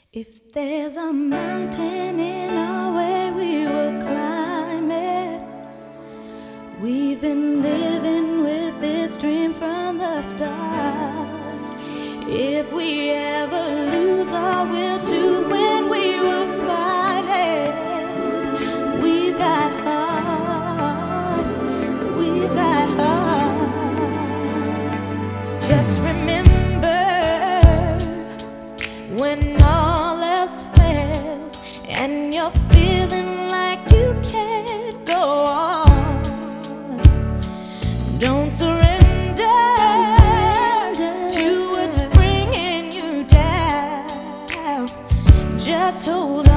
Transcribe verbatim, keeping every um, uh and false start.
If there's a mountain in our way, we will climb it. We've been living with this dream from the start. If we ever lose our will to win, we will find it. We've got heart, we've got heart. Just remember, when all else fails and you're feeling like you can't go on, don't surrender, don't surrender to what's bringing you down. Just hold on.